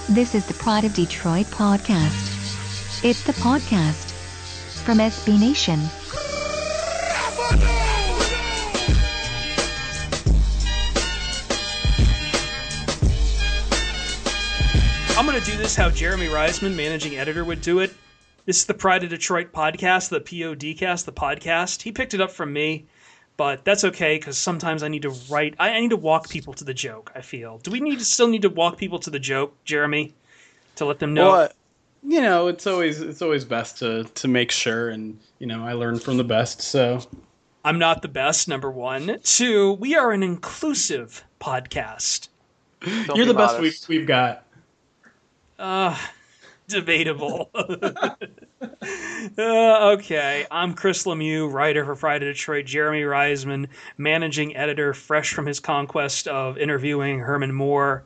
This is the Pride of Detroit podcast. It's the podcast from SB Nation. I'm going to do this how Jeremy Reisman, managing editor, would do it. This is the Pride of Detroit podcast, the PODcast, the podcast. He picked it up from me, but that's okay because sometimes I need to write. I need to walk people to the joke, I feel. Do we still need to walk people to the joke, Jeremy, to let them know? Well, you know, it's always best to make sure, and you know, I learn from the best. So I'm not the best, number one. Two, we are an inclusive podcast. You're the best we've got. Debatable. Okay, I'm Chris Lemieux, writer for Pride of Detroit. Jeremy Reisman, managing editor, fresh from his conquest of interviewing Herman Moore.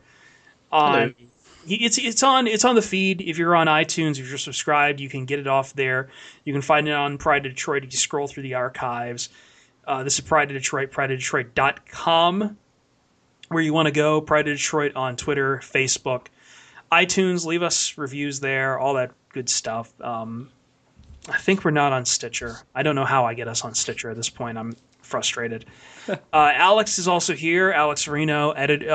It's on the feed. If you're on iTunes, if you're subscribed, you can get it off there. You can find it on Pride of Detroit if you scroll through the archives. This is Pride of Detroit, prideofdetroit.com, where you want to go. Pride of Detroit on Twitter, Facebook, iTunes. Leave us reviews there, all that good stuff. I think we're not on Stitcher. I don't know how I get us on Stitcher at this point. I'm frustrated. Alex is also here. Alex Reno,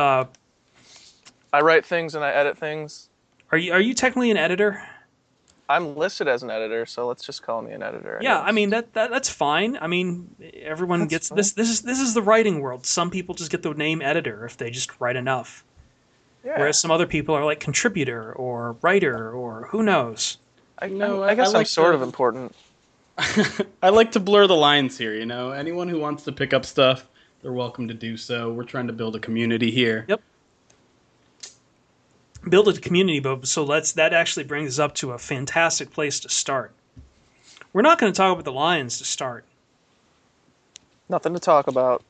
I write things and I edit things. Are you technically an editor? I'm listed as an editor, so let's just call me an editor. Yeah, I mean that's fine. I mean, everyone gets this. This is the writing world. Some people just get the name editor if they just write enough. Yeah. Whereas some other people are like contributor or writer or who knows. I guess I'm sort of important. I like to blur the lines here, you know. Anyone who wants to pick up stuff, they're welcome to do so. We're trying to build a community here. Yep. Build a community, but so that actually brings us up to a fantastic place to start. We're not going to talk about the Lions to start. Nothing to talk about.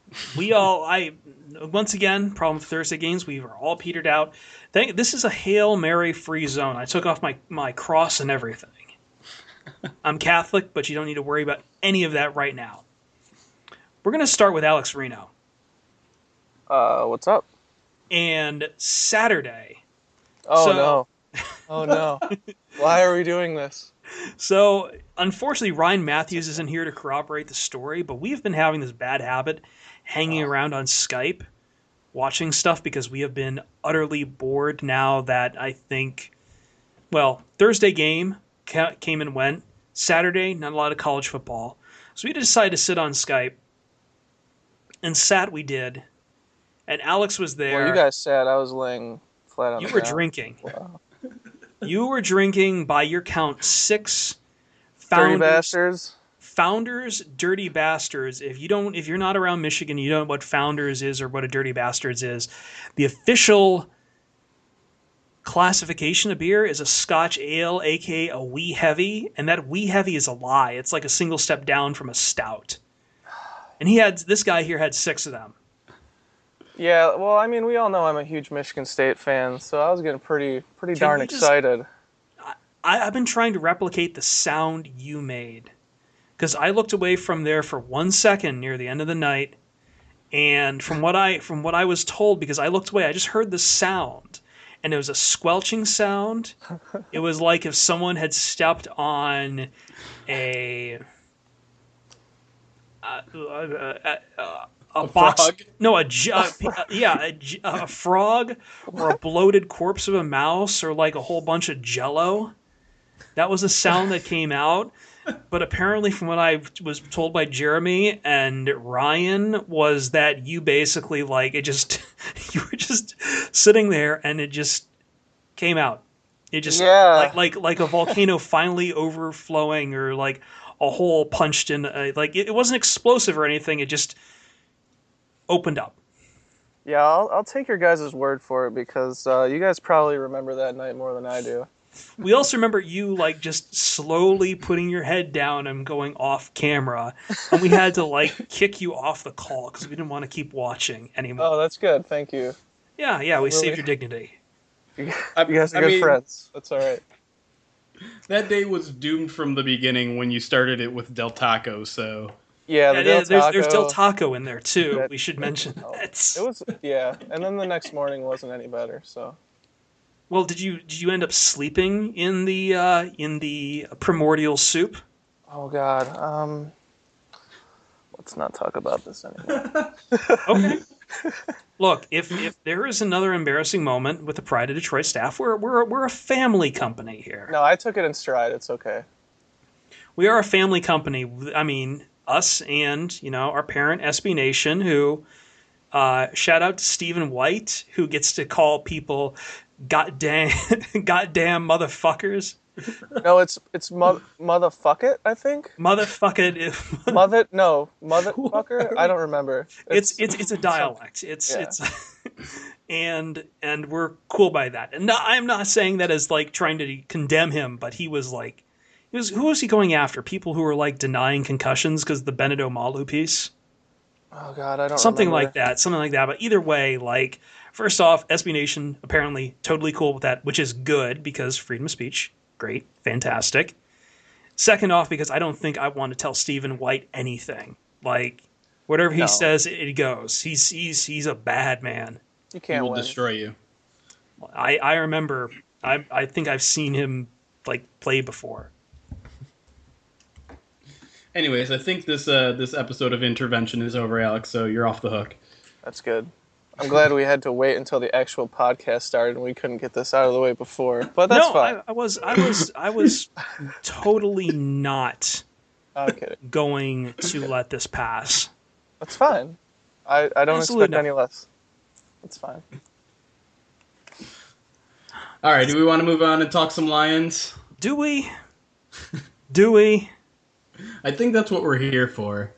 Once again, problem with Thursday games, we were all petered out. This is a Hail Mary free zone. I took off my cross and everything. I'm Catholic, but you don't need to worry about any of that right now. We're going to start with Alex Reno. What's up? And Saturday. No. Oh, no. Why are we doing this? So, unfortunately, Ryan Matthews isn't here to corroborate the story, but we've been having this bad habit hanging around on Skype, watching stuff because we have been utterly bored now that I think, Thursday game came and went. Saturday, not a lot of college football. So we decided to sit on Skype, and we did. And Alex was there. Well, you guys sat. I was laying flat on the ground. You were drinking. Wow. You were drinking, by your count, 6 Dirty Bastards. Founders, Dirty Bastards. If you're not around Michigan, you don't know what Founders is or what a Dirty Bastards is. The official classification of beer is a Scotch ale, aka a wee heavy, and that wee heavy is a lie. It's like a single step down from a stout. And this guy here had 6 of them. Yeah, well, I mean, we all know I'm a huge Michigan State fan, so I was getting pretty darn excited. I've been trying to replicate the sound you made, because I looked away from there for 1 second near the end of the night, and from what I was told, because I looked away, I just heard the sound, and it was a squelching sound. It was like if someone had stepped on a box, frog? No, a frog, or a bloated corpse of a mouse, or like a whole bunch of Jello. That was a sound that came out. But apparently, from what I was told by Jeremy and Ryan, was that you basically you were just sitting there and it just came out. It just like a volcano finally overflowing, or like a hole punched in. It wasn't explosive or anything. It just opened up. Yeah, I'll take your guys' word for it, because you guys probably remember that night more than I do. We also remember you just slowly putting your head down and going off camera, and we had to kick you off the call because we didn't want to keep watching anymore. Oh, that's good. Thank you. Yeah, we saved your dignity. You guys are good friends. That's all right. That day was doomed from the beginning when you started it with Del Taco, so... Yeah, there's Del Taco in there too. We should mention that. It was, and then the next morning wasn't any better. So Well, did you end up sleeping in the primordial soup? Oh God. Let's not talk about this anymore. Okay. Look, if there is another embarrassing moment with the Pride of Detroit staff, we're a family company here. No, I took it in stride. It's okay. We are a family company. I mean, us and our parent SB Nation, who shout out to Stephen White, who gets to call people goddamn motherfuckers. No, it's motherfuck it. I think Motherfucker. motherfucker. I don't remember. It's a dialect. It's and we're cool by that. And no, I'm not saying that as like trying to condemn him, but who was he going after? People who were like denying concussions because of the Benito Malu piece. Oh God, I don't. Something remember. like that. Something like that. But either way, like first off, SB Nation apparently totally cool with that, which is good because freedom of speech, great, fantastic. Second off, because I don't think I want to tell Stephen White anything. Like whatever he says, it goes. He's a bad man. You can't He will win. destroy you. I remember. I think I've seen him like play before. Anyways, I think this episode of Intervention is over, Alex. So you're off the hook. That's good. I'm glad we had to wait until the actual podcast started and we couldn't get this out of the way before. But that's fine. I was totally not I'm kidding. going to let this pass. That's fine. I don't Absolutely expect not. any less. It's fine. All right, do we want to move on and talk some Lions? Do we? Do we? I think that's what we're here for.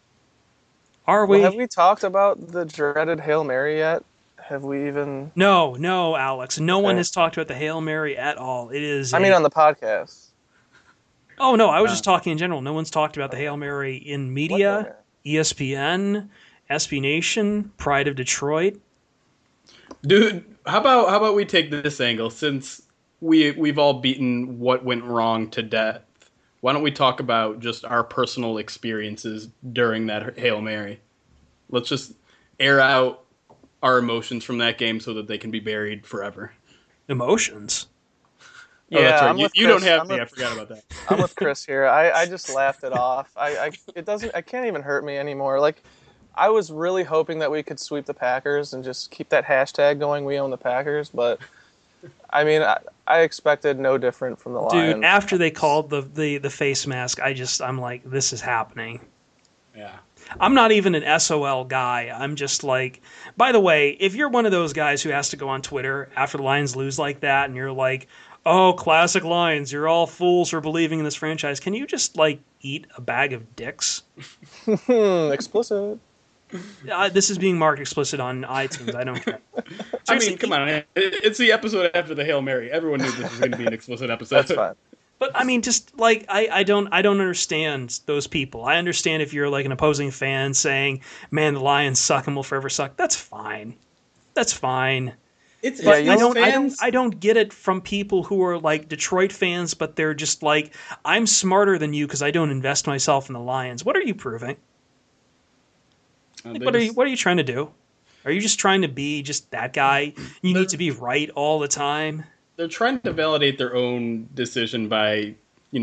Are we? Well, have we talked about the dreaded Hail Mary yet? Have we even... No, Alex. No one Okay. has talked about the Hail Mary at all. It is. on the podcast. Oh no, I was just talking in general. No one's talked about the Hail Mary in What media, ESPN, SB Nation, Pride of Detroit. Dude, how about we take this angle since we've all beaten what went wrong to death. Why don't we talk about just our personal experiences during that Hail Mary? Let's just air out our emotions from that game so that they can be buried forever. Emotions. Oh, that's right. I'm with You don't Chris. have I'm me. with- I forgot about that. I'm with Chris here. I just laughed it off. It can't even hurt me anymore. Like, I was really hoping that we could sweep the Packers and just keep that hashtag going, we own the Packers, but I mean, I expected no different from the Lions. Dude, after they called the face mask, I'm like, this is happening. Yeah. I'm not even an SOL guy. I'm just like, by the way, if you're one of those guys who has to go on Twitter after the Lions lose like that and you're like, oh, classic Lions, you're all fools for believing in this franchise, can you just like eat a bag of dicks? Explicit. This is being marked explicit on iTunes. I don't care. I mean, come on. It's the episode after the Hail Mary. Everyone knew this was going to be an explicit episode. That's fine. But I mean, just like I don't understand those people. I understand if you're like an opposing fan saying, "Man, the Lions suck and will forever suck." That's fine. That's fine. It's Yeah, it's you fans. I don't get it from people who are like Detroit fans, but they're just like, I'm smarter than you because I don't invest myself in the Lions. What are you proving? Like, what are you trying to do? Are you just trying to be just that guy? You need to be right all the time. They're trying to validate their own decision by,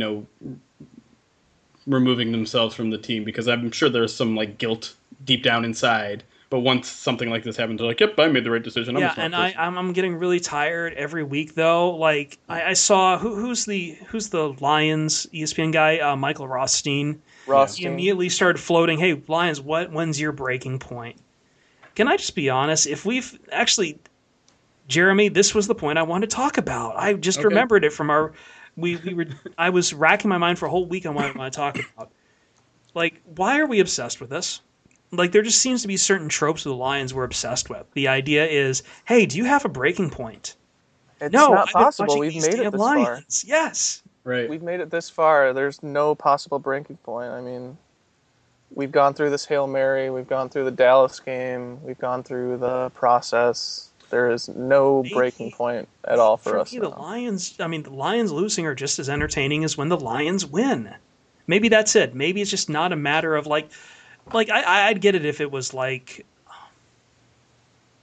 removing themselves from the team because I'm sure there's some like guilt deep down inside. But once something like this happens, they're like, "Yep, I made the right decision." I'm a smart person." I'm getting really tired every week though. Like I saw who's the Lions ESPN guy, Michael Rothstein. He immediately started floating, "Hey Lions, when's your breaking point?" Can I just be honest? If we've actually, Jeremy, this was the point I wanted to talk about. I just remembered it from our. I was racking my mind for a whole week on what I want to talk about. Like, why are we obsessed with this? Like, there just seems to be certain tropes of the Lions we're obsessed with. The idea is, hey, do you have a breaking point? It's No, not I've been possible. watching We've these made it damn this far. Lions. Yes. Right. We've made it this far. There's no possible breaking point. I mean, we've gone through this Hail Mary. We've gone through the Dallas game. We've gone through the process. There is no breaking point at all for us me, now. the Lions losing are just as entertaining as when the Lions win. Maybe that's it. Maybe it's just not a matter of like I'd get it if it was like,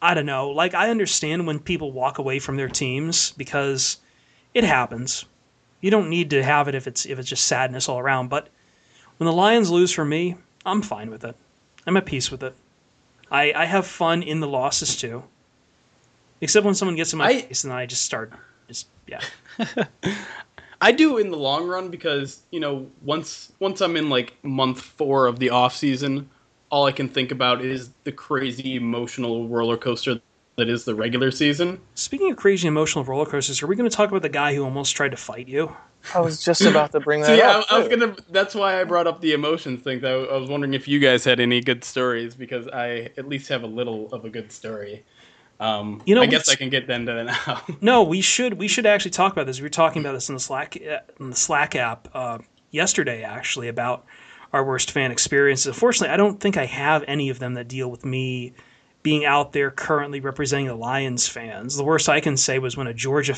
I don't know. Like, I understand when people walk away from their teams because it happens. You don't need to have it if it's just sadness all around. But when the Lions lose for me, I'm fine with it. I'm at peace with it. I have fun in the losses too. Except when someone gets in my face and then I just start yeah. I do in the long run because, once I'm in like month 4 of the off season, all I can think about is the crazy emotional roller coaster that is the regular season. Speaking of crazy emotional roller coasters, are we going to talk about the guy who almost tried to fight you? I was just about to bring that up. I was gonna. That's why I brought up the emotions thing. I was wondering if you guys had any good stories because I at least have a little of a good story. I guess I can get into that now. No, we should actually talk about this. We were talking about this in the Slack app yesterday, actually, about our worst fan experiences. Unfortunately, I don't think I have any of them that deal with me being out there currently representing the Lions fans. The worst I can say was when a Georgia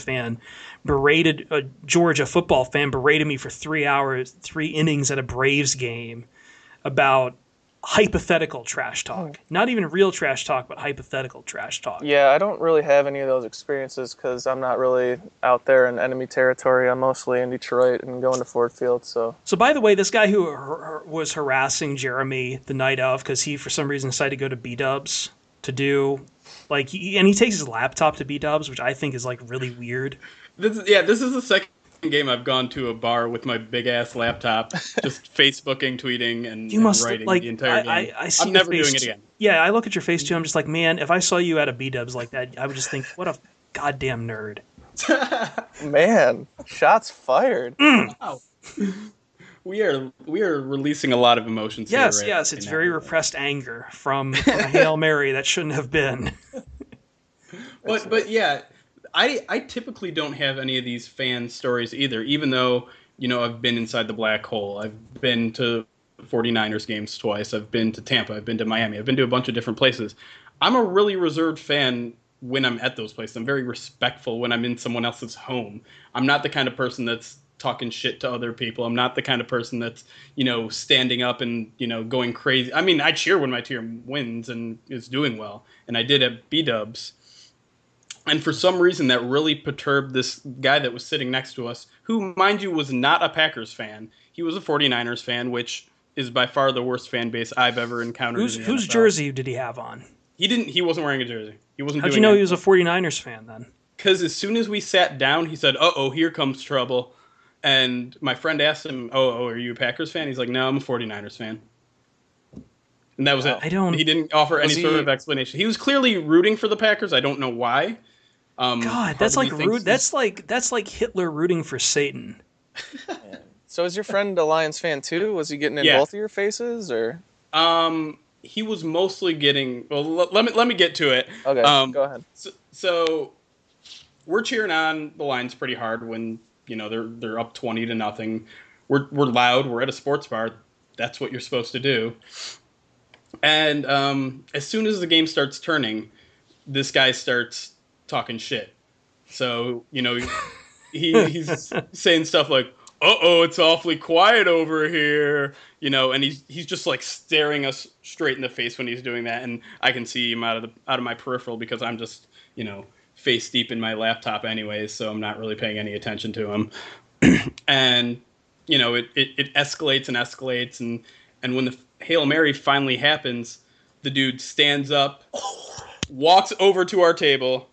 football fan berated me for 3 hours, 3 innings at a Braves game about hypothetical trash talk. Not even real trash talk, but hypothetical trash talk. Yeah, I don't really have any of those experiences because I'm not really out there in enemy territory. I'm mostly in Detroit and going to Ford Field. So by the way, this guy who was harassing Jeremy the night of because he, for some reason, decided to go to B-Dubs to do, like, and he takes his laptop to B-Dubs, which I think is, like, really weird. This is the second game I've gone to a bar with my big ass laptop, just Facebooking, tweeting, and writing the entire game. I'm never doing it again. Yeah, I look at your face too. I'm just like, man, if I saw you at a B-Dubs like that, I would just think, what a goddamn nerd. Man, shots fired. Wow. We are releasing a lot of emotions. Yes, here, yes, it's very repressed anger from a Hail Mary that shouldn't have been. But yeah, I typically don't have any of these fan stories either, even though, I've been inside the black hole. I've been to 49ers games twice. I've been to Tampa. I've been to Miami. I've been to a bunch of different places. I'm a really reserved fan when I'm at those places. I'm very respectful when I'm in someone else's home. I'm not the kind of person that's talking shit to other people. I'm not the kind of person that's, standing up and, going crazy. I mean, I cheer when my team wins and is doing well. And I did at B-Dubs. And for some reason, that really perturbed this guy that was sitting next to us, who, mind you, was not a Packers fan. He was a 49ers fan, which is by far the worst fan base I've ever encountered. Whose jersey did he have on? He wasn't wearing a jersey. He wasn't. How'd you know he was a 49ers fan then? Because as soon as we sat down, he said, "Uh-oh, here comes trouble." And my friend asked him, "Oh, are you a Packers fan?" He's like, "No, I'm a 49ers fan." And that was it. He didn't offer any sort of explanation. He was clearly rooting for the Packers. I don't know why. God, that's like that's like Hitler rooting for Satan. So is your friend a Lions fan too? Was he getting in both of your faces, or? He was mostly getting. Well, let me get to it. Okay, go ahead. So we're cheering on the Lions pretty hard when they're up 20-0. We're loud. We're at a sports bar. That's what you're supposed to do. And as soon as the game starts turning, this guy starts talking shit. So he's saying stuff like, "Uh-oh, it's awfully quiet over here," and he's just like staring us straight in the face when he's doing that, and I can see him out of my peripheral because I'm just face deep in my laptop anyways, so I'm not really paying any attention to him. And it escalates and escalates, and when the Hail Mary finally happens, the dude stands up, walks over to our table,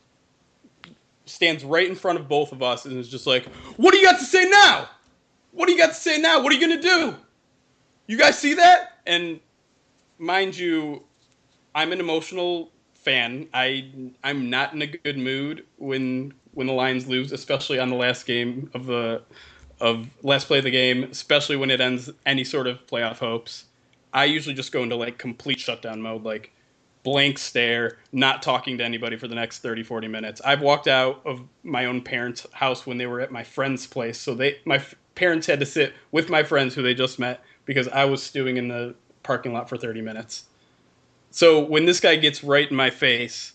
stands right in front of both of us, and is just like, "What do you got to say now? What do you got to say now? What are you going to do? You guys see that?" And mind you, I'm an emotional fan. I'm not in a good mood when the Lions lose, especially on the last game of last play of the game, especially when it ends any sort of playoff hopes. I usually just go into like complete shutdown mode, like blank stare, not talking to anybody for the next 30-40 minutes. I've walked out of my own parents' house when they were at my friend's place, so my parents had to sit with my friends who they just met because I was stewing in the parking lot for 30 minutes. So when this guy gets right in my face,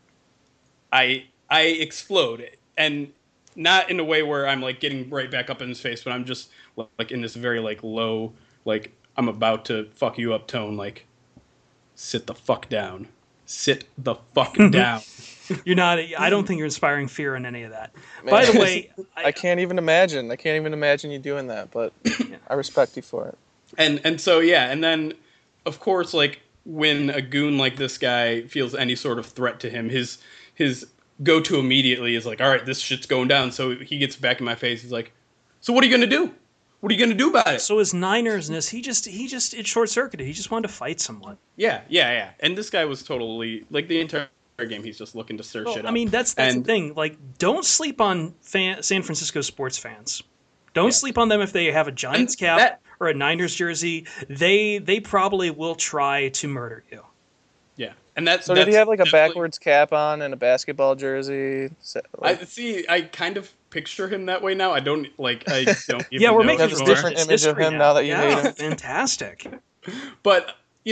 I explode, and not in a way where I'm like getting right back up in his face, but I'm just like in this very like low, like I'm about to fuck you up tone, like sit the fuck down. sit the fuck down. You're not. I don't think you're inspiring fear in any of that. Man, By the way, I can't even imagine. I can't even imagine you doing that, but I respect you for it. And so yeah, and then of course, like when a goon like this guy feels any sort of threat to him, his go to immediately is like, all right, this shit's going down. So he gets back in my face. He's like, so what are you gonna do? What are you gonna do about it? so his Ninersness, he just it short circuited. He just wanted to fight someone. Yeah. And this guy was totally like the entire game. He's just looking to stir shit up. I mean, that's the thing. Like, don't sleep on San Francisco sports fans. Don't sleep on them if they have a Giants cap or a Niners jersey. They probably will try to murder you. Yeah, and that's So did he have like a backwards cap on and a basketball jersey? I kind of picture him that way now. I don't even Yeah, we're know making have a this anymore. different image of him now that you made him. Fantastic. But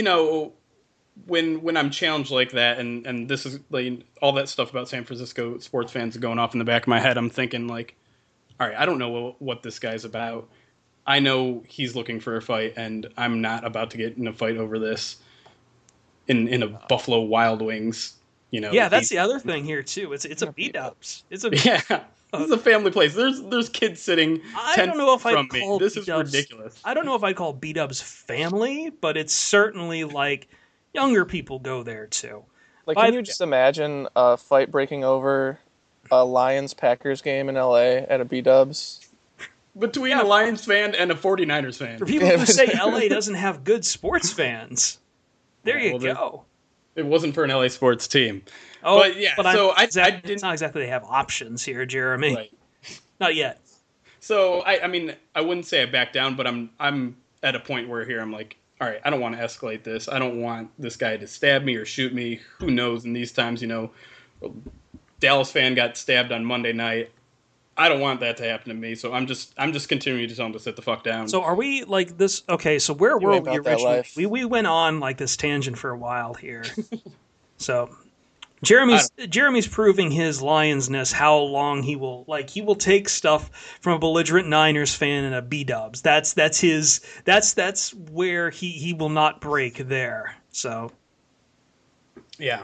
when I'm challenged like that, and this is like all that stuff about San Francisco sports fans going off in the back of my head, I'm thinking like, all right, I don't know what this guy's about. I know he's looking for a fight, and I'm not about to get in a fight over this in a Buffalo Wild Wings. Yeah, that's the other thing here too. It's a B-dubs. It's a yeah. This is a family place. There's kids sitting. I don't know if I'd me. call This is B-dubs, ridiculous. I don't know if I'd call B-dubs family, but it's certainly like younger people go there too. Like, can you just imagine a fight breaking over a Lions-Packers game in LA at a B-dubs? Between a Lions fan and a 49ers fan. For people who say LA doesn't have good sports fans, there you go. It wasn't for an LA sports team. Oh, but yeah, so I didn't. It's not exactly they have options here, Jeremy. Right. Not yet. So I mean, I wouldn't say I back down, but I'm at a point where here I'm like, all right, I don't want to escalate this. I don't want this guy to stab me or shoot me. Who knows? In these times, Dallas fan got stabbed on Monday night. I don't want that to happen to me, so I'm just continuing to tell him to sit the fuck down. So are we like this? Okay, so where were we originally? life. We went on like this tangent for a while here. So Jeremy's proving his Lionsness. How long he will take stuff from a belligerent Niners fan and a B-dubs. That's where he will not break there. So yeah,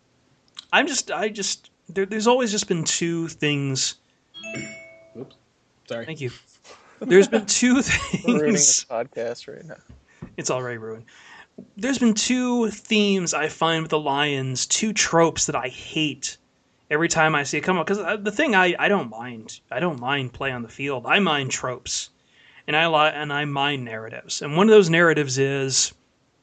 there's always just been two things. Oops. Sorry. Thank you. There's been two We're ruining things. this podcast right now. It's already ruined. There's been two themes I find with the Lions, two tropes that I hate every time I see it come up. Because the thing I don't mind play on the field. I mind tropes, and I mind narratives. And one of those narratives is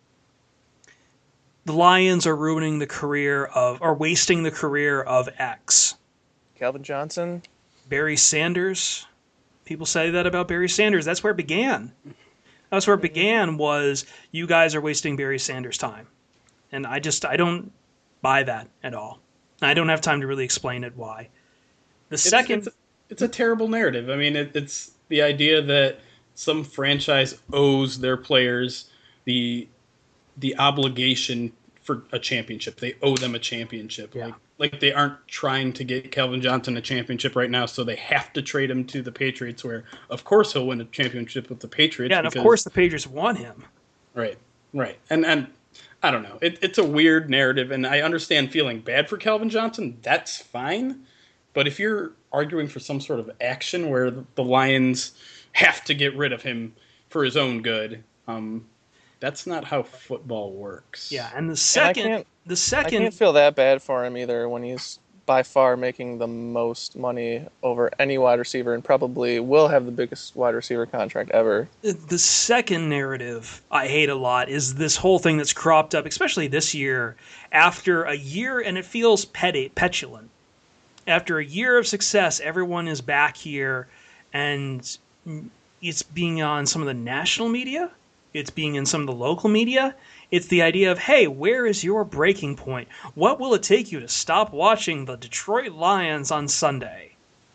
the Lions are ruining the career of, or wasting the career of X. Calvin Johnson. Barry Sanders. People say that about Barry Sanders. That's where it began. That's where it began, was you guys are wasting Barry Sanders' time. And I don't buy that at all. I don't have time to really explain it why. It's a terrible narrative. I mean, it's the idea that some franchise owes their players the obligation for a championship. They owe them a championship. Yeah. Like they aren't trying to get Calvin Johnson a championship right now, so they have to trade him to the Patriots, where of course he'll win a championship with the Patriots. Yeah, and of course the Patriots want him. Right. And I don't know. It's a weird narrative, and I understand feeling bad for Calvin Johnson. That's fine. But if you're arguing for some sort of action where the Lions have to get rid of him for his own good, that's not how football works. Yeah, and I can't feel that bad for him either when he's by far making the most money over any wide receiver and probably will have the biggest wide receiver contract ever. The second narrative I hate a lot is this whole thing that's cropped up, especially this year, after a year, and it feels petulant. After a year of success, everyone is back here, and it's being on some of the national media. It's being in some of the local media. It's the idea of, hey, where is your breaking point? What will it take you to stop watching the Detroit Lions on Sunday?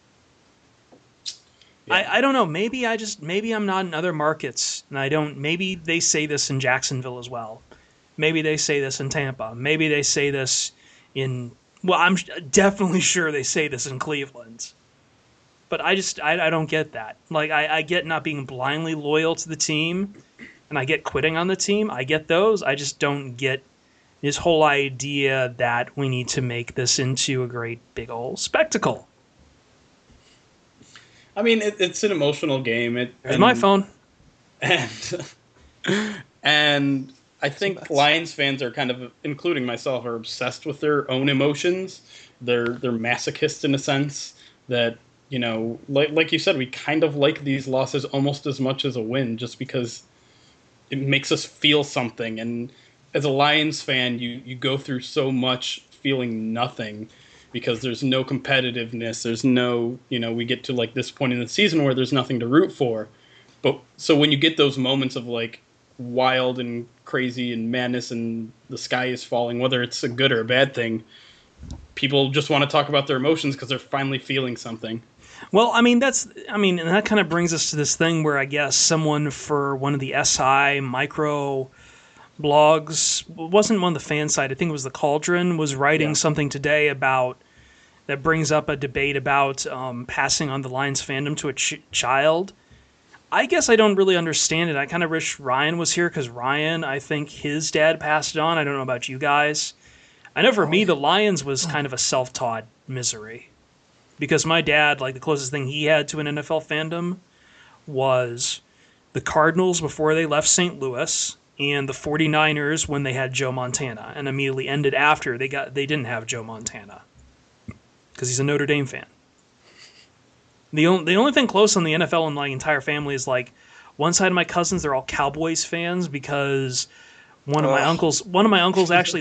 Yeah. I don't know. Maybe I'm not in other markets, and maybe they say this in Jacksonville as well. Maybe they say this in Tampa. Maybe they say this I'm definitely sure they say this in Cleveland. But I don't get that. Like, I get not being blindly loyal to the team, and I get quitting on the team. I get those. I just don't get His whole idea that we need to make this into a great big old spectacle. I mean, it's an emotional game. There's my phone. And and I think Lions fans are kind of, including myself, are obsessed with their own emotions. They're masochists in a sense that, you know, like you said, we kind of like these losses almost as much as a win, just because it makes us feel something. And as a Lions fan, you go through so much feeling nothing, because there's no competitiveness. There's no, you know, we get to like this point in the season where there's nothing to root for. But so when you get those moments of like wild and crazy and madness and the sky is falling, whether it's a good or a bad thing, people just want to talk about their emotions because they're finally feeling something. Well, and that kind of brings us to this thing where I guess someone for one of the SI micro blogs, wasn't one of the fan site, I think it was the Cauldron, was writing something today about that brings up a debate about passing on the Lions fandom to a child. I guess I don't really understand it. I kind of wish Ryan was here, because Ryan, I think his dad passed it on. I don't know about you guys. I know for me, the Lions was kind of a self-taught misery, because my dad, like, the closest thing he had to an NFL fandom was the Cardinals before they left St. Louis, and the 49ers when they had Joe Montana, and immediately ended after they didn't have Joe Montana, because he's a Notre Dame fan. The only thing close on the NFL in my entire family is, like, one side of my cousins, they're all Cowboys fans, because one of my uncles actually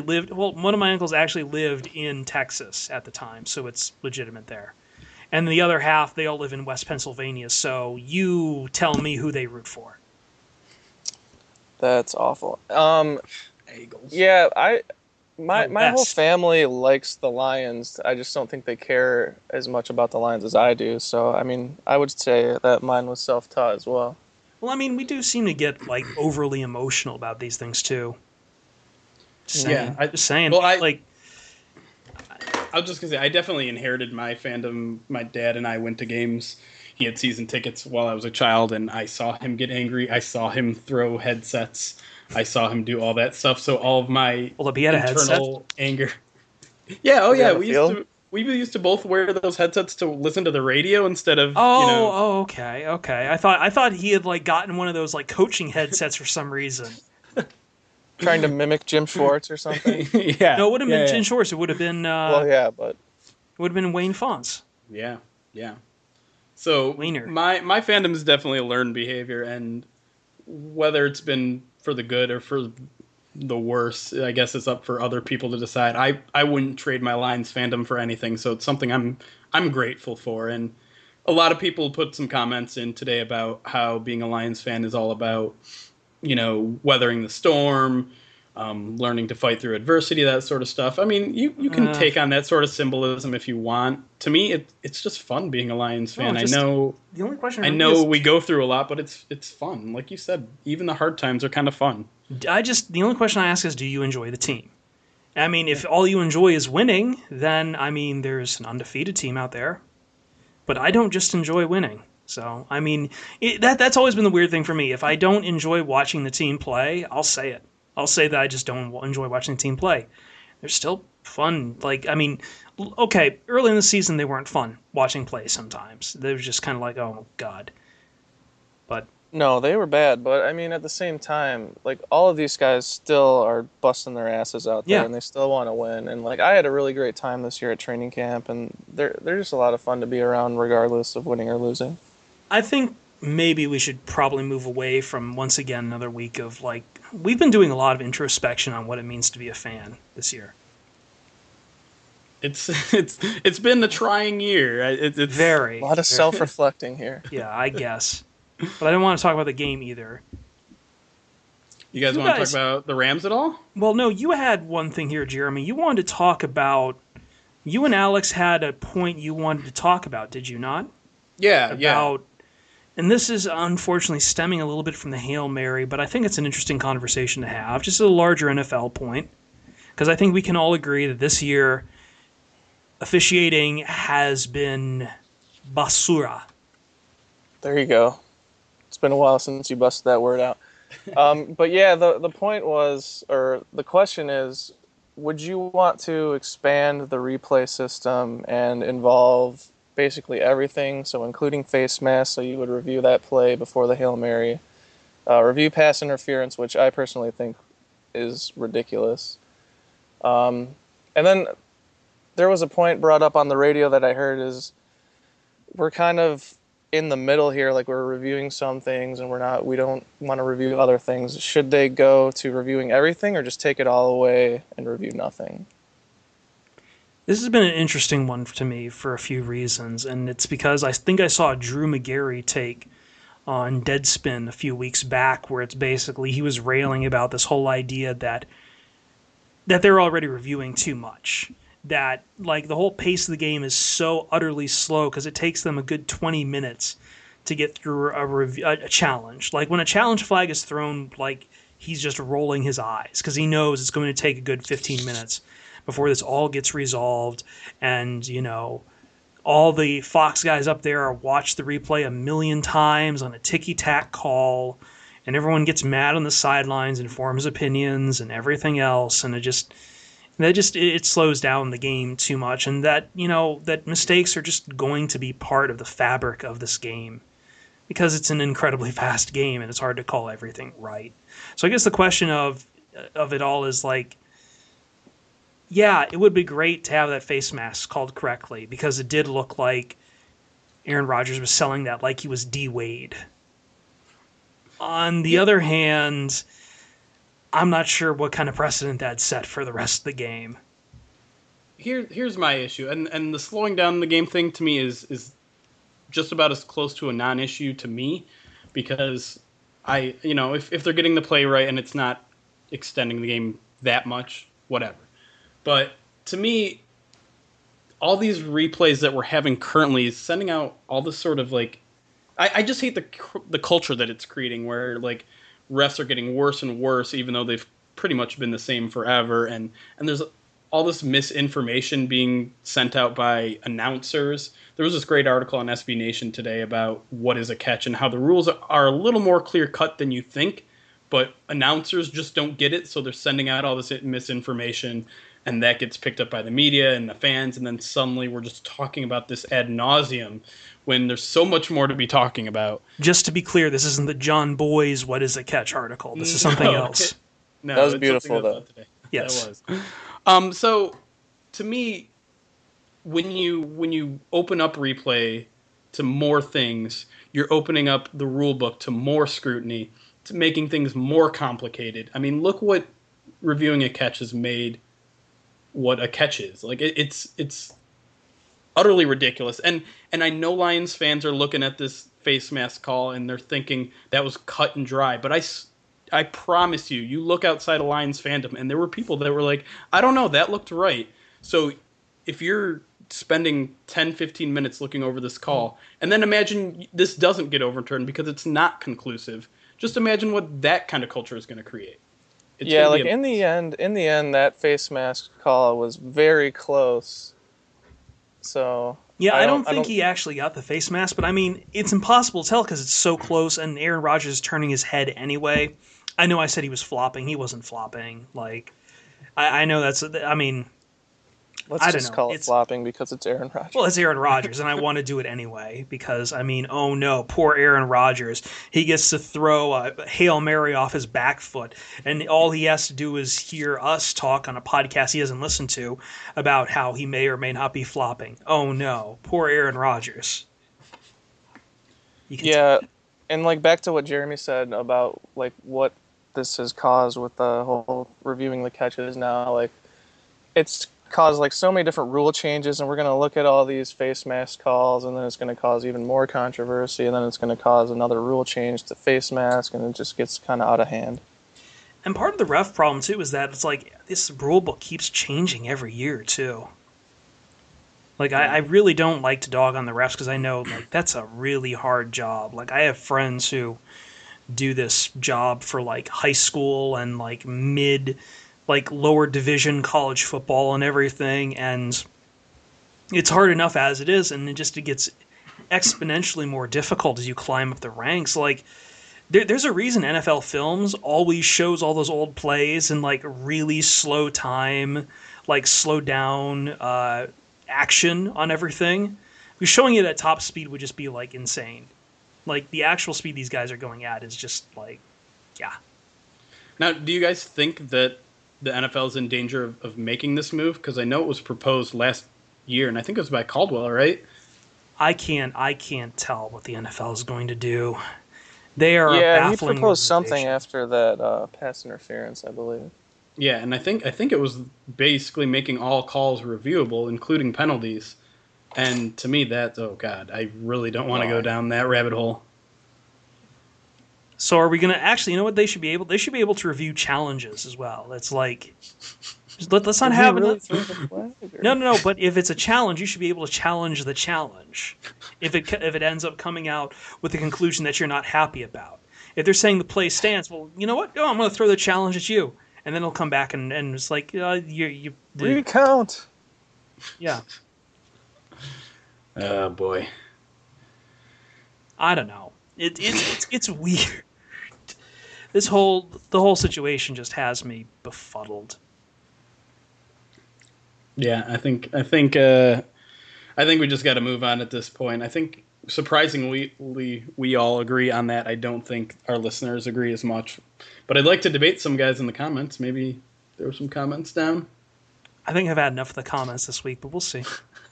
lived in Texas at the time, so it's legitimate there. And the other half, they all live in West Pennsylvania, so you tell me who they root for. That's awful. Eagles. Yeah, my whole family likes the Lions. I just don't think they care as much about the Lions as I do. So, I mean, I would say that mine was self-taught as well. Well, I mean, we do seem to get, like, overly emotional about these things too. Just saying. Well, I was just gonna say, I definitely inherited my fandom. My dad and I went to games. He had season tickets while I was a child, and I saw him get angry. I saw him throw headsets. I saw him do all that stuff. So all of my internal anger. Yeah. Oh, yeah. We used to both wear those headsets to listen to the radio instead of. Okay. I thought he had, like, gotten one of those, like, coaching headsets for some reason. Trying to mimic Jim Schwartz or something. Yeah. No, it would have been Jim Schwartz. It would have been. Well, yeah, but it would have been Wayne Fonts. Yeah. So Wiener. my fandom is definitely a learned behavior, and whether it's been for the good or for the worse, I guess it's up for other people to decide. I wouldn't trade my Lions fandom for anything, so it's something I'm grateful for. And a lot of people put some comments in today about how being a Lions fan is all about, you know, weathering the storm, learning to fight through adversity, that sort of stuff. I mean, you can take on that sort of symbolism if you want. To me, it's just fun being a Lions fan. I know. The only question we go through a lot, but it's fun. Like you said, even the hard times are kind of fun. The only question I ask is, do you enjoy the team? I mean, if all you enjoy is winning, then, I mean, there's an undefeated team out there. But I don't just enjoy winning. So, I mean, that's always been the weird thing for me. If I don't enjoy watching the team play, I'll say it. I'll say that I just don't enjoy watching the team play. They're still fun. Like, I mean, okay, early in the season they weren't fun watching play sometimes. They were just kind of like, oh, God. But no, they were bad. But, I mean, at the same time, like, all of these guys still are busting their asses out there, and they still want to win. And, like, I had a really great time this year at training camp, and they're just a lot of fun to be around regardless of winning or losing. I think maybe we should probably move away from, once again, another week of, like, we've been doing a lot of introspection on what it means to be a fan this year. It's been a trying year. It's very a lot of self-reflecting here. Yeah, I guess. But I don't want to talk about the game either. You guys want to talk about the Rams at all? Well, no, you had one thing here, Jeremy. You wanted to talk about. You and Alex had a point you wanted to talk about, did you not? Yeah. And this is unfortunately stemming a little bit from the Hail Mary, but I think it's an interesting conversation to have, just a larger NFL point. Because I think we can all agree that this year, officiating has been basura. There you go. It's been a while since you busted that word out. But yeah, the point was, or the question is, would you want to expand the replay system and involve basically everything, so including face masks, so you would review that play before the Hail Mary, review pass interference, which I personally think is ridiculous. And then there was a point brought up on the radio that I heard is we're kind of in the middle here, like we're reviewing some things and we don't want to review other things. Should they go to reviewing everything or just take it all away and review nothing? This has been an interesting one to me for a few reasons, and it's because I think I saw a Drew McGarry take on Deadspin a few weeks back where it's basically he was railing about this whole idea that they're already reviewing too much. That like the whole pace of the game is so utterly slow because it takes them a good 20 minutes to get through a challenge. Like when a challenge flag is thrown, like he's just rolling his eyes because he knows it's going to take a good 15 minutes before this all gets resolved. And, you know, all the Fox guys up there watch the replay a million times on a ticky-tack call, and everyone gets mad on the sidelines and forms opinions and everything else, and it slows down the game too much, and that, you know, that mistakes are just going to be part of the fabric of this game because it's an incredibly fast game and it's hard to call everything right. So I guess the question of it all is like, yeah, it would be great to have that face mask called correctly because it did look like Aaron Rodgers was selling that like he was D Wade. On the other hand, I'm not sure what kind of precedent that set for the rest of the game. Here's my issue, and the slowing down the game thing to me is just about as close to a non-issue to me, because if they're getting the play right and it's not extending the game that much, whatever. But to me, all these replays that we're having currently is sending out all this sort of like, I just hate the culture that it's creating, where like refs are getting worse and worse, even though they've pretty much been the same forever, and there's all this misinformation being sent out by announcers. There was this great article on SB Nation today about what is a catch and how the rules are a little more clear cut than you think, but announcers just don't get it, so they're sending out all this misinformation, and that gets picked up by the media and the fans, and then suddenly we're just talking about this ad nauseum when there's so much more to be talking about. Just to be clear, this isn't the John Boy's What is a Catch article. This is something else. No, that was beautiful, though. Today. Yes. That was. So, to me, when you open up replay to more things, you're opening up the rule book to more scrutiny, to making things more complicated. I mean, look what reviewing a catch has made what a catch is. Like, it's utterly ridiculous. And I know Lions fans are looking at this face mask call and they're thinking that was cut and dry. But I promise you look outside of Lions fandom and there were people that were like, I don't know, that looked right. So if you're spending 10, 15 minutes looking over this call, and then imagine this doesn't get overturned because it's not conclusive, just imagine what that kind of culture is going to create. Yeah, like in the end, that face mask call was very close. So yeah, I don't think he actually got the face mask, but I mean, it's impossible to tell because it's so close, and Aaron Rodgers is turning his head anyway. I know I said he was flopping. He wasn't flopping. Like, I know that's. I mean, let's just call it flopping because it's Aaron Rodgers. Well, it's Aaron Rodgers, and I want to do it anyway because, I mean, oh no, poor Aaron Rodgers. He gets to throw a Hail Mary off his back foot, and all he has to do is hear us talk on a podcast he hasn't listened to about how he may or may not be flopping. Oh no, poor Aaron Rodgers. Yeah, and like back to what Jeremy said about like what this has caused with the whole reviewing the catches now, like it's caused like so many different rule changes, and we're going to look at all these face mask calls, and then it's going to cause even more controversy, and then it's going to cause another rule change to face mask, and it just gets kind of out of hand. And part of the ref problem too is that it's like this rule book keeps changing every year too. Like I really don't like to dog on the refs because I know like that's a really hard job. Like I have friends who do this job for like high school and like lower division college football and everything, and it's hard enough as it is, and it gets exponentially more difficult as you climb up the ranks. Like There's a reason NFL Films always shows all those old plays in like really slow time, like slow down action on everything. Because showing it at top speed would just be like insane. Like the actual speed these guys are going at is just like, yeah. Now, do you guys think that the NFL is in danger of making this move? Because I know it was proposed last year, and I think it was by Caldwell, right? I can't tell what the NFL is going to do. They are Yeah, he baffling proposed something organization. after that pass interference, I believe. Yeah, and I think it was basically making all calls reviewable, including penalties. And to me, that's, oh God, I really don't want to go down that rabbit hole. So are we going to actually? You know what they should be able? They should be able to review challenges as well. It's like, let's not Did have he really enough. throw the flag, or- No. But if it's a challenge, you should be able to challenge the challenge. If it ends up coming out with a conclusion that you're not happy about. If they're saying the play stands, well, you know what? Oh, I'm going to throw the challenge at you, and then it'll come back and it's like you Recount. yeah. Oh boy. I don't know. It's weird. The whole situation just has me befuddled. Yeah, I think we just got to move on at this point. I think surprisingly we all agree on that. I don't think our listeners agree as much. But I'd like to debate some guys in the comments. Maybe throw some comments down. I think I've had enough of the comments this week, but we'll see.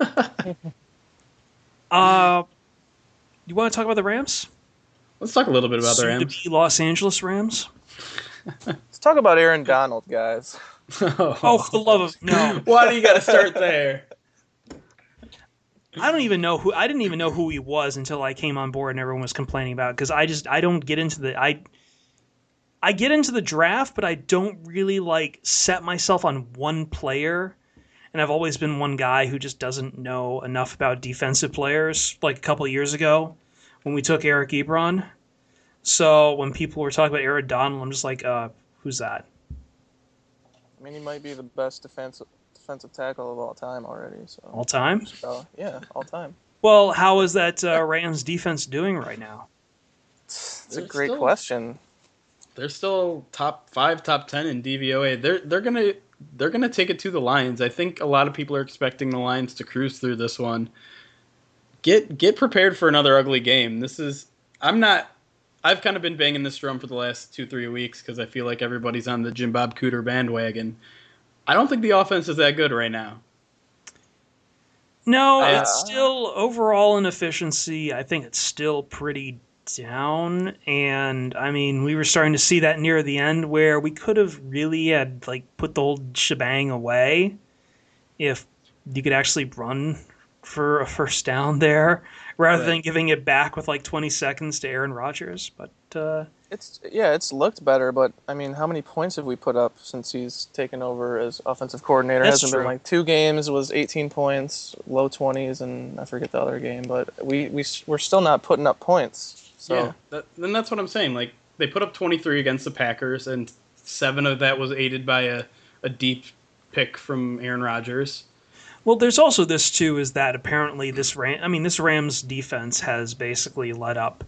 You want to talk about the Rams? Let's talk a little bit about the Soon to Rams. be Los Angeles Rams. Let's talk about Aaron Donald, guys. Oh, for the love of no! Why do you got to start there? I didn't even know who he was until I came on board and everyone was complaining about it, because I don't get into the I get into the draft, but I don't really like set myself on one player. And I've always been one guy who just doesn't know enough about defensive players. Like a couple of years ago, when we took Eric Ebron. So when people were talking about Aaron Donald, I'm just like, who's that? I mean, he might be the best defensive tackle of all time already. So All time? yeah, all time. Well, how is that Rams defense doing right now? It's a They're great still- question. They're still top 5, top 10 in DVOA. They're gonna take it to the Lions. I think a lot of people are expecting the Lions to cruise through this one. Get prepared for another ugly game. I've kind of been banging this drum for the last 2-3 weeks because I feel like everybody's on the Jim Bob Cooter bandwagon. I don't think the offense is that good right now. No, it's still overall in efficiency. I think it's still pretty down. And I mean, we were starting to see that near the end where we could have really had like put the whole shebang away if you could actually run for a first down there rather than giving it back with like 20 seconds to Aaron Rodgers. But It's looked better, but I mean, how many points have we put up since he's taken over as offensive coordinator? That's Hasn't true. been like 2 games. It was 18 points, low 20s, and I forget the other game. But we're still not putting up points. So Then that's what I'm saying. Like they put up 23 against the Packers, and 7 of that was aided by a deep pick from Aaron Rodgers. well, there's also this too, is that apparently this Rams defense has basically let up.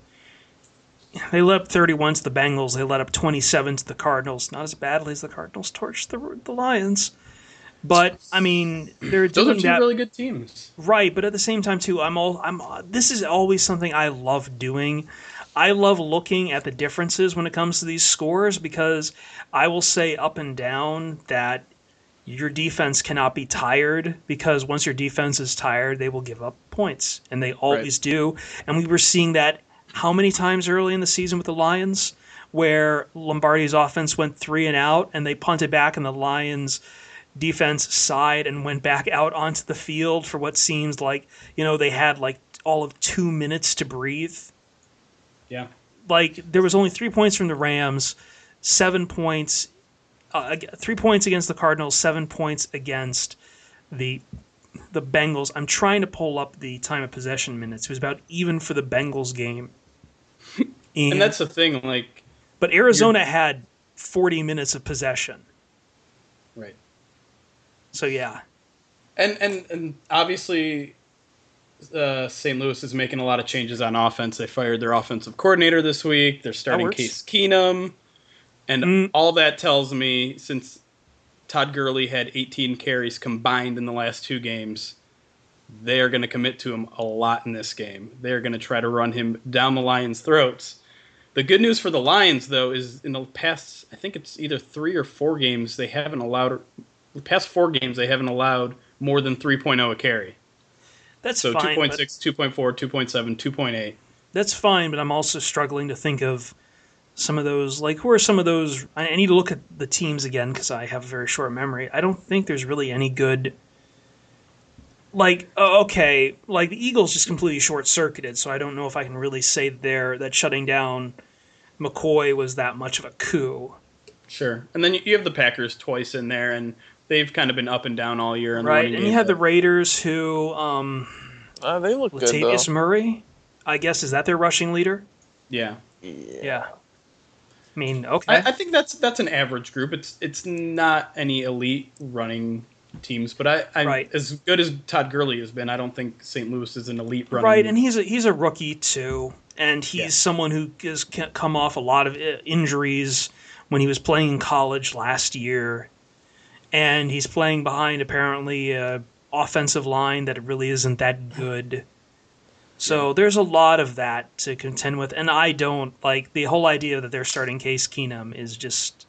They let up 31 to the Bengals. They let up 27 to the Cardinals. Not as badly as the Cardinals torched the Lions. But I mean, they're Those doing are 2 that really good teams. right. But at the same time, too, this is always something I love doing. I love looking at the differences when it comes to these scores because I will say up and down that your defense cannot be tired because once your defense is tired, they will give up points, and they always do. And we were seeing that how many times early in the season with the Lions where Lombardi's offense went 3 and out, and they punted back, and the Lions defense sighed and went back out onto the field for what seems like, they had like all of 2 minutes to breathe. Yeah. Like there was only 3 points from the Rams, 7 points, 3 points against the Cardinals, 7 points against the Bengals. I'm trying to pull up the time of possession minutes. It was about even for the Bengals game. And that's the thing, like, but Arizona had 40 minutes of possession. right. So yeah. And obviously St. Louis is making a lot of changes on offense. They fired their offensive coordinator this week. They're starting Case Keenum. And all that tells me, since Todd Gurley had 18 carries combined in the last 2 games, they are going to commit to him a lot in this game. They're going to try to run him down the Lions' throats. The good news for the Lions, though, is in the past, I think it's either 3 or 4 games, they haven't allowed more than 3.0 a carry. That's so fine. 2.6, 2.4, 2.7, 2.8. That's fine, but I'm also struggling to think of some of those. Like, who are some of those? I need to look at the teams again because I have a very short memory. I don't think there's really any good. Like, okay, like the Eagles just completely short-circuited, so I don't know if I can really say that shutting down McCoy was that much of a coup. Sure. And then you have the Packers twice in there, and they've kind of been up and down all year. Right, and you had the Raiders who... they look good, though. Latavius Murray, I guess, is that their rushing leader? Yeah. Yeah. I mean, okay. I think that's an average group. It's not any elite running teams, but right. As good as Todd Gurley has been, I don't think St. Louis is an elite running. Right, and he's a rookie too, and he's someone who has come off a lot of injuries when he was playing in college last year, and he's playing behind apparently an offensive line that really isn't that good. So there's a lot of that to contend with, and I don't like the whole idea that they're starting Case Keenum is just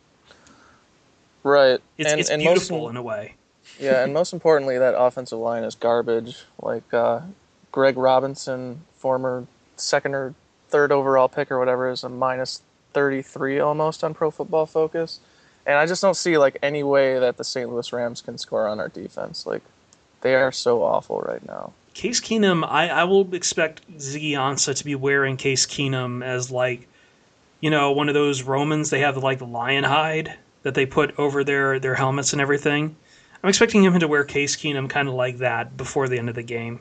right. It's beautiful in a way. Yeah, and most importantly, that offensive line is garbage. Like Greg Robinson, former 2nd or 3rd overall pick or whatever, is a minus 33 almost on Pro Football Focus. And I just don't see like any way that the St. Louis Rams can score on our defense. Like, they are so awful right now. Case Keenum, I will expect Ziggy Ansah to be wearing Case Keenum as like, one of those Romans. They have like the lion hide that they put over their helmets and everything. I'm expecting him to wear Case Keenum kind of like that before the end of the game.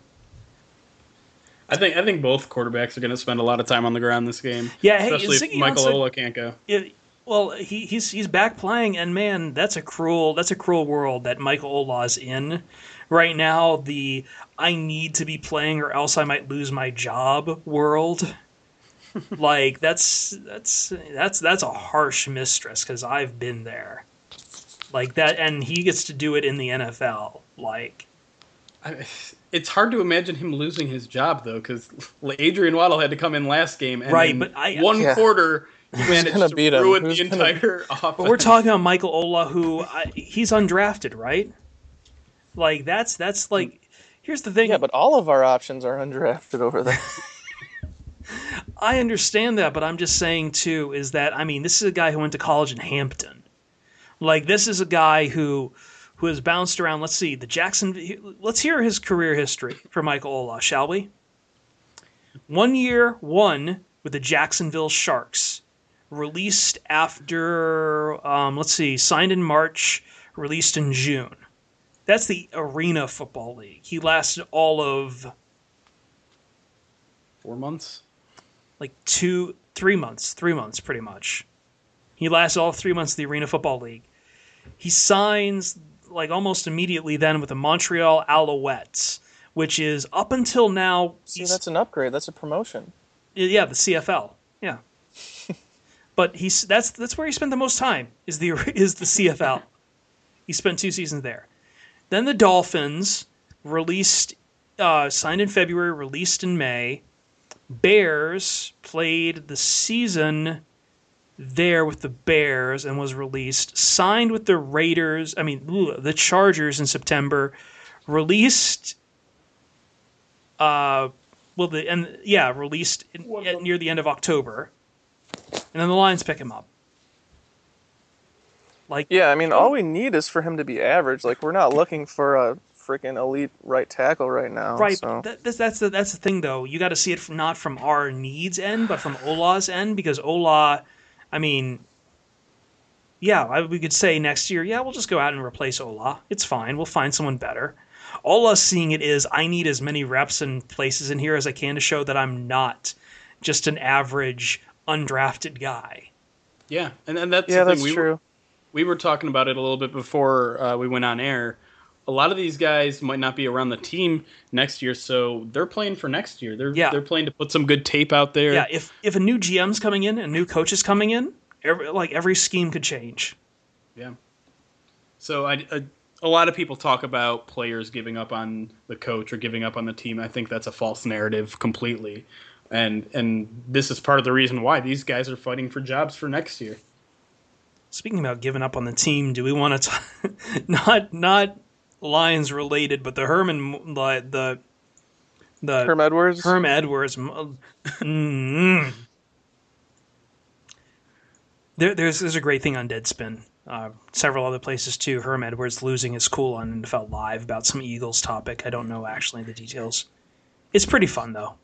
I think both quarterbacks are going to spend a lot of time on the ground this game. Yeah, especially if Michael Ola can't go. Well, he's back playing, and man, that's a cruel world that Michael Ola's in right now. The I need to be playing or else I might lose my job world. Like that's a harsh mistress because I've been there. Like that, and he gets to do it in the NFL. Like, it's hard to imagine him losing his job though, because Adrian Waddle had to come in last game, and right, but quarter he managed to ruin the entire offense. But we're talking about Michael Ola, who he's undrafted, right? Like that's like, here's the thing. Yeah, but all of our options are undrafted over there. I understand that, but I'm just saying too is that this is a guy who went to college in Hampton. Like, this is a guy who has bounced around. Let's see, let's hear his career history for Michael Ola, shall we? 1 year, with the Jacksonville Sharks. Released after, signed in March, released in June. That's the Arena Football League. He lasted all of 4 months? Like 3 months pretty much. He lasted all 3 months of the Arena Football League. He signs like almost immediately then with the Montreal Alouettes, which is up until now. See, that's an upgrade. That's a promotion. Yeah, the CFL. Yeah, but that's where he spent the most time is the CFL. He spent 2 seasons there. Then the Dolphins signed in February, released in May. Bears played the season there with the Bears and was released. Signed with the the Chargers in September. Released. Released near the end of October, and then the Lions pick him up. Like, yeah, all we need is for him to be average. Like, we're not looking for a freaking elite right tackle right now. Right, so. That's the thing, though. You got to see it not from our needs end, but from Ola's end, because Ola, we could say next year, we'll just go out and replace Ola. It's fine. We'll find someone better. Ola's seeing it is, I need as many reps and places in here as I can to show that I'm not just an average, undrafted guy. Yeah, and that's the the thing. That's true. We were talking about it a little bit before we went on air. a lot of these guys might not be around the team next year, so they're playing for next year. They're playing to put some good tape out there. Yeah, if a new GM's coming in, a new coach is coming in, every scheme could change. Yeah. So a lot of people talk about players giving up on the coach or giving up on the team. I think that's a false narrative completely. And this is part of the reason why these guys are fighting for jobs for next year. Speaking about giving up on the team, do we want to not Lions related, but the Herm Edwards. Herm Edwards. There's a great thing on Deadspin. Several other places too. Herm Edwards losing his cool on NFL Live about some Eagles topic. I don't know actually the details. It's pretty fun though.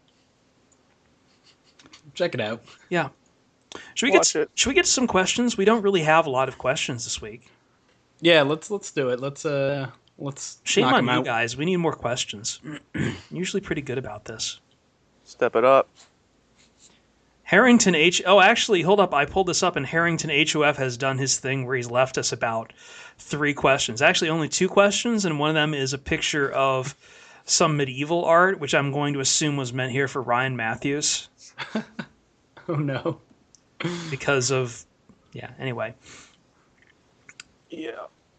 Check it out. Yeah. Should we get to some questions? We don't really have a lot of questions this week. Yeah, let's do it. Let's shame knock on 'em you out. guys. We need more questions. Usually pretty good about this. Step it up. Harrington H. Oh, actually, hold up. I pulled this up, and Harrington HOF has done his thing where he's left us about 3 questions. Actually, only 2 questions, and one of them is a picture of some medieval art, which I'm going to assume was meant here for Ryan Matthews. Oh, no. Because of... Yeah, anyway. Yeah.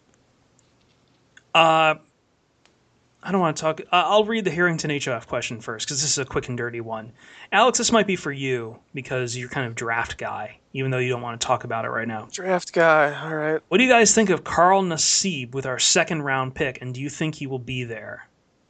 I don't want to talk... I'll read the Harrington HOF question first, because this is a quick and dirty one. Alex, this might be for you, because you're kind of draft guy, even though you don't want to talk about it right now. Draft guy. All right. What do you guys think of Carl Nassib with our 2nd round pick, and do you think he will be there?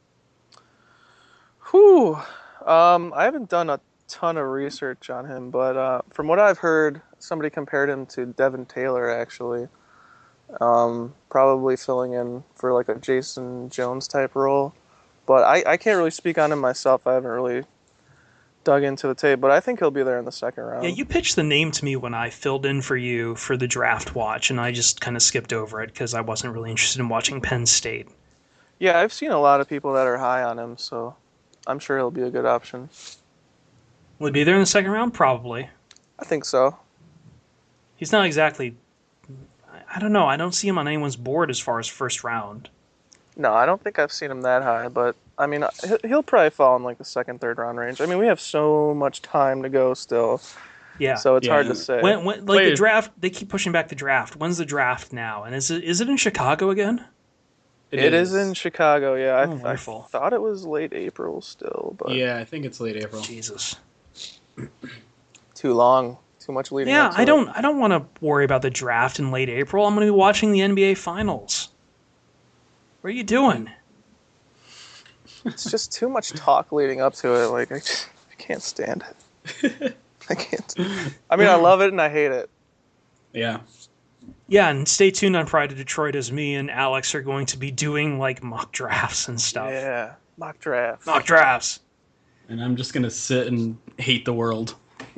Whew. I haven't done a ton of research on him, but from what I've heard, somebody compared him to Devin Taylor, actually. Probably filling in for like a Jason Jones type role. But I can't really speak on him myself. I haven't really dug into the tape, but I think he'll be there in the 2nd round. Yeah, you pitched the name to me when I filled in for you for the draft watch, and I just kind of skipped over it because I wasn't really interested in watching Penn State. Yeah, I've seen a lot of people that are high on him, so I'm sure he'll be a good option. Will he be there in the 2nd round? Probably. I think so. He's not exactly... I don't know. I don't see him on anyone's board as far as 1st round. No, I don't think I've seen him that high, but I mean, he'll probably fall in like the 2nd, 3rd round range. I mean, we have so much time to go still. Yeah. So it's hard to say. When like the draft, they keep pushing back the draft. When's the draft now? And is it in Chicago again? It is in Chicago, yeah. I wonderful. thought it was late April still, but Yeah, I think it's late April. Jesus. too long. Too much leading up to I don't want to worry about the draft in late April. I'm going to be watching the NBA Finals. What are you doing? It's just too much talk leading up to it. Like, I can't stand it. I can't. I mean, I love it and I hate it. Yeah. Yeah, and stay tuned on Pride of Detroit as me and Alex are going to be doing like mock drafts and stuff. Yeah, mock drafts. Mock drafts. And I'm just going to sit and hate the world.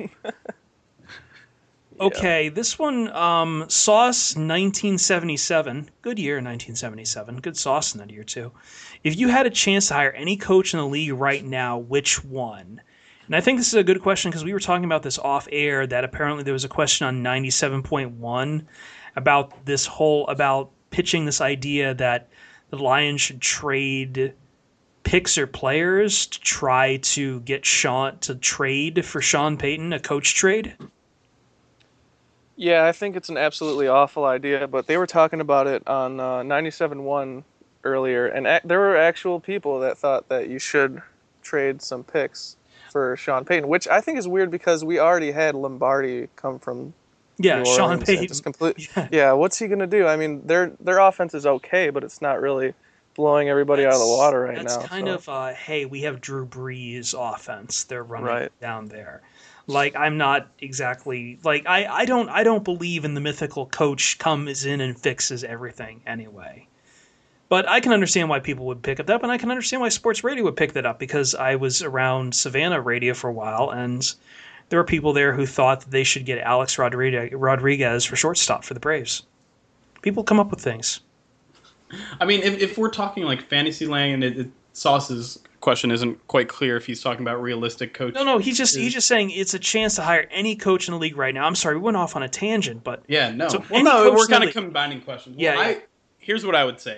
Okay, this one, Sauce 1977. Good year, 1977. Good sauce in that year, too. If you had a chance to hire any coach in the league right now, which one? And I think this is a good question because we were talking about this off air, that apparently there was a question on 97.1 about pitching this idea that the Lions should trade picks or players to try to get trade for Sean Payton, a coach trade. Yeah, I think it's an absolutely awful idea, but they were talking about it on 97.1 earlier, and there were actual people that thought that you should trade some picks for Sean Payton, which I think is weird because we already had Lombardi come from New Sean Orleans Payton. Yeah, what's he going to do? I mean, their offense is okay, but it's not really blowing everybody out of the water right now. That's kind of, hey, we have Drew Brees offense. They're running down there. Like, I'm not exactly like I don't believe in the mythical coach comes in and fixes everything anyway. But I can understand why people would pick it up, and I can understand why sports radio would pick that up because I was around Savannah radio for a while, and there were people there who thought that they should get Alex Rodriguez for shortstop for the Braves. People come up with things. I mean, if we're talking like fantasy land, Sauce's question isn't quite clear if he's talking about realistic coach. No, he's just saying it's a chance to hire any coach in the league right now. I'm sorry, we went off on a tangent, but yeah, no. So we're kind of combining questions. Yeah, Here's what I would say.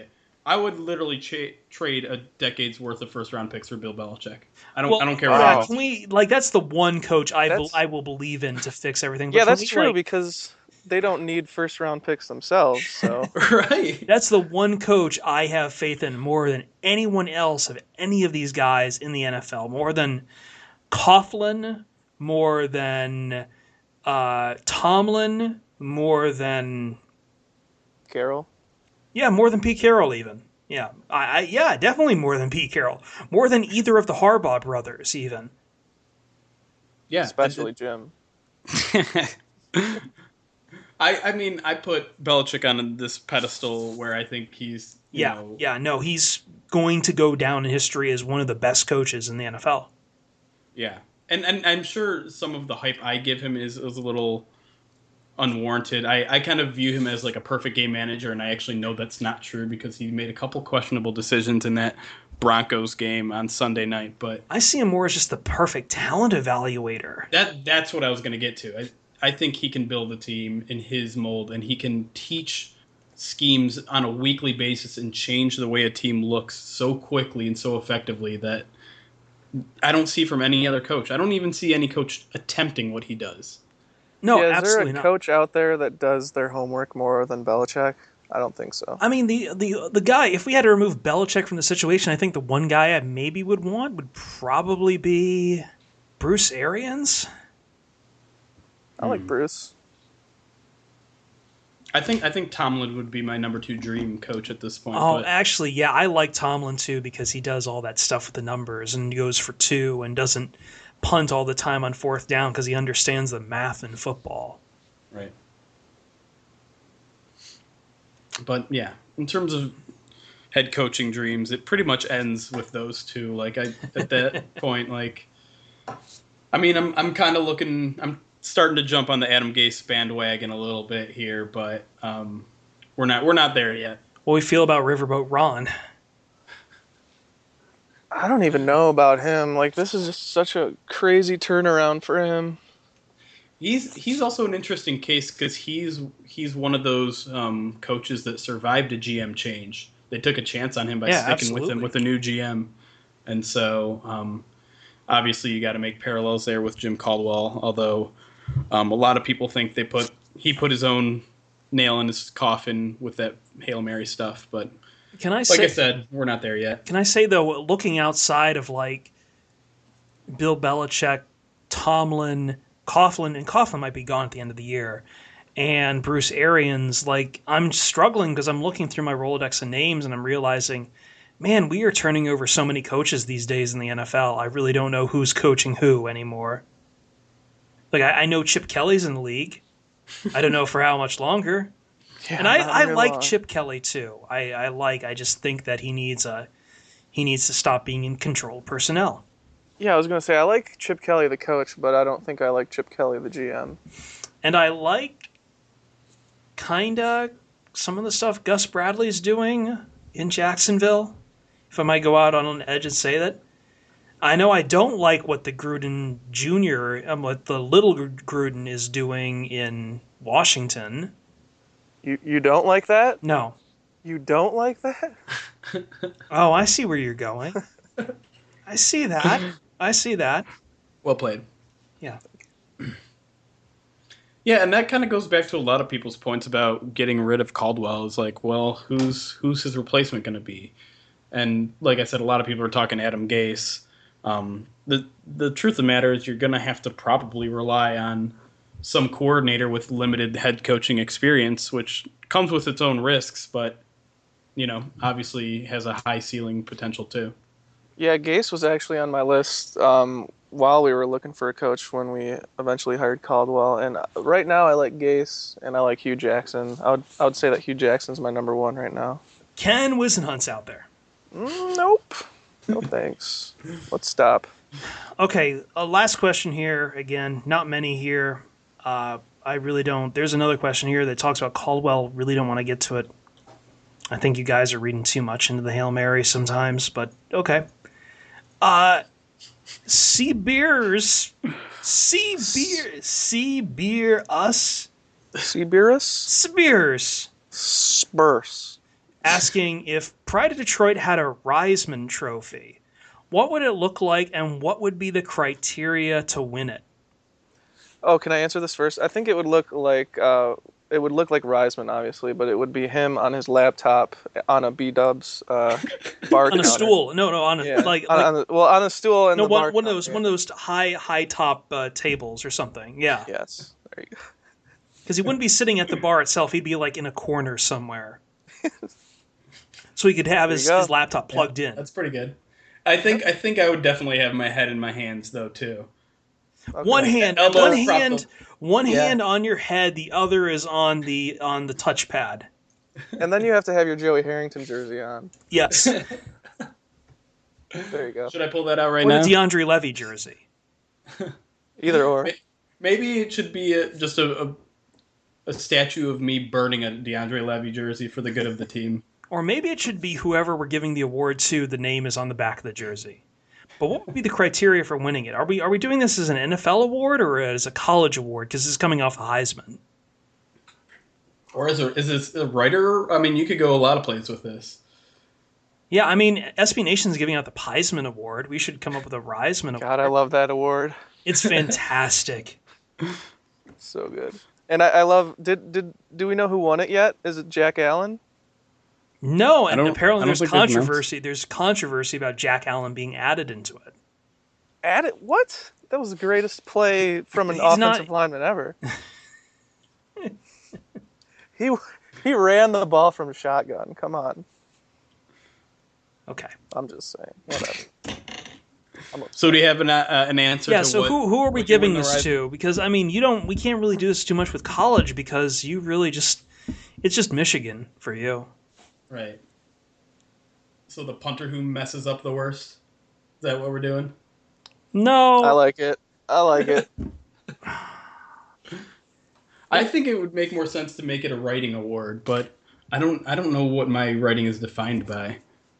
I would literally trade a decade's worth of first round picks for Bill Belichick. I Well, don't care wow. what happens. Can we that's the one coach That's- I will believe in to fix everything. But Yeah, can that's we, true because they don't need first round picks themselves. So Right. that's the one coach I have faith in more than anyone else of any of these guys in the NFL. More than Coughlin, more than Tomlin, more than Carroll. more than Pete Carroll even. Yeah, definitely more than Pete Carroll. More than either of the Harbaugh brothers even. Yeah. Especially Jim. I mean, I put Belichick on this pedestal where I think he's, you know, No, he's going to go down in history as one of the best coaches in the NFL. yeah. And I'm sure some of the hype I give him is a little unwarranted. I kind of view him as like a perfect game manager, and I actually know that's not true because he made a couple questionable decisions in that Broncos game on Sunday night. But I see him more as just the perfect talent evaluator. that's what I was going to get to. I think he can build a team in his mold, and he can teach schemes on a weekly basis and change the way a team looks so quickly and so effectively that I don't see from any other coach. I don't even see any coach attempting what he does. No, Yeah, is there absolutely a not. coach out there that does their homework more than Belichick? I don't think so. I mean, the guy, if we had to remove Belichick from the situation, I think the one guy I maybe would want would probably be Bruce Arians. I like Bruce. I think Tomlin would be my number 2 dream coach at this point. Oh, but actually, yeah, I like Tomlin too because he does all that stuff with the numbers and goes for 2 and doesn't punt all the time on 4th down because he understands the math in football. right. But yeah, in terms of head coaching dreams, it pretty much ends with those two. Like at that point, like, I mean, I'm kind of looking. I'm starting to jump on the Adam Gase bandwagon a little bit here, but we're not there yet. What we feel about Riverboat Ron? I don't even know about him. Like, this is just such a crazy turnaround for him. He's also an interesting case because he's one of those coaches that survived a GM change. They took a chance on him by sticking with him with a new GM, and so obviously you got to make parallels there with Jim Caldwell. Although a lot of people think he put his own nail in his coffin with that Hail Mary stuff, but Can I like say? I said, we're not there yet. Can I say though, looking outside of like Bill Belichick, Tomlin, Coughlin, and Coughlin might be gone at the end of the year, and Bruce Arians, like I'm struggling because I'm looking through my Rolodex of names and I'm realizing, man, we are turning over so many coaches these days in the NFL. I really don't know who's coaching who anymore. Like I know Chip Kelly's in the league. I don't know for how much longer. Yeah, And I not like long. Chip Kelly too. I just think that he needs to stop being in control of personnel. Yeah, I was gonna say I like Chip Kelly the coach, but I don't think I like Chip Kelly the GM. And I like kinda some of the stuff Gus Bradley's doing in Jacksonville. If I might go out on an edge and say that. I know I don't like what the Gruden Jr. What the little Gruden is doing in Washington. You don't like that? No. You don't like that? Oh, I see where you're going. I see that. I see that. Well played. Yeah. Yeah, and that kind of goes back to a lot of people's points about getting rid of Caldwell. Is like, well, who's his replacement going to be? And like I said, a lot of people are talking Adam Gase. The truth of the matter is you're going to have to probably rely on some coordinator with limited head coaching experience, which comes with its own risks, but, you know, obviously has a high ceiling potential too. Yeah, Gase was actually on my list while we were looking for a coach when we eventually hired Caldwell. And right now I like Gase and I like Hugh Jackson. I would say that Hugh Jackson's my number 1 right now. Ken Wisenhunt's out there. Nope. No thanks. Let's stop. Okay, last question here. Again, not many here. I really don't. There's another question here that talks about Caldwell. Really don't want to get to it. I think you guys are reading too much into the Hail Mary sometimes, but okay. Seabeers Seabeerus? Spears Spurs. asking if Pride of Detroit had a Reisman Trophy, what would it look like, and what would be the criteria to win it? Oh, can I answer this first? I think it would look like Reisman, obviously, but it would be him on his laptop on a B-Dubs bar On counter. a stool? No, on a Yeah. like on a stool and no the bar one of those counter. high top tables or something. Yeah, Yes, there you go. because he wouldn't be sitting at the bar itself. He'd be like in a corner somewhere, so he could have There his you go. laptop plugged in. That's pretty good. I think I would definitely have my head in my hands though too. Okay. One hand Yeah. hand on your head, the other is on the touchpad. And then you have to have your Joey Harrington jersey on. Yes, There you go. Should I pull that out right or now? the DeAndre Levy jersey. Either or. Maybe it should be just a statue of me burning a DeAndre Levy jersey for the good of the team. Or maybe it should be whoever we're giving the award to, the name is on the back of the jersey. But what would be the criteria for winning it? Are we doing this as an NFL award or as a college award? Because this is coming off a Heisman. Or is this a writer? I mean, you could go a lot of places with this. Yeah, I mean, SB Nation's giving out the Heisman Award. We should come up with a Reisman Award. God, I love that award. It's fantastic. So good. And I love. Do we know who won it yet? Is it Jack Allen? No, and I apparently don't there's think they've announced. controversy. There's controversy about Jack Allen being added into it. Add it? What? That was the greatest play from an He's offensive not- lineman ever. He ran the ball from shotgun. Come on. Okay. I'm just saying. Whatever. So do you have an answer? Yeah, to so what, who are we what you giving win the this to? Because I mean, we can't really do this too much with college because you really it's just Michigan for you. Right. So the punter who messes up the worst? Is that what we're doing? No. I like it. I think it would make more sense to make it a writing award, but I don't know what my writing is defined by.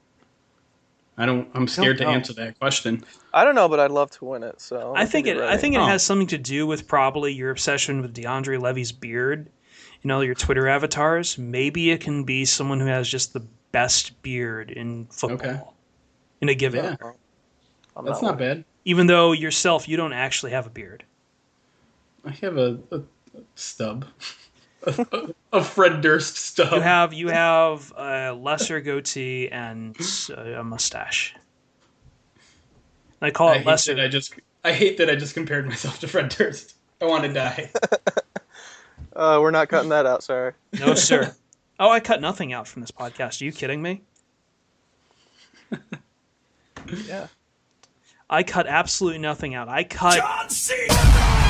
I'm scared to know. answer that question. I don't know, but I'd love to win it. So I think it Oh. has something to do with probably your obsession with DeAndre Levy's beard. You know, your Twitter avatars. Maybe it can be someone who has just the best beard in football Okay. in a given Yeah. year. That's not bad. Even though yourself, you don't actually have a beard. I have a stub. a Fred Durst stub. You have a lesser goatee and a mustache. I call it lesser. I hate that I just compared myself to Fred Durst. I want to die. We're not cutting that out. Sorry. No, sir. Oh, I cut nothing out from this podcast. Are you kidding me? Yeah. I cut absolutely nothing out. I cut. John Cena!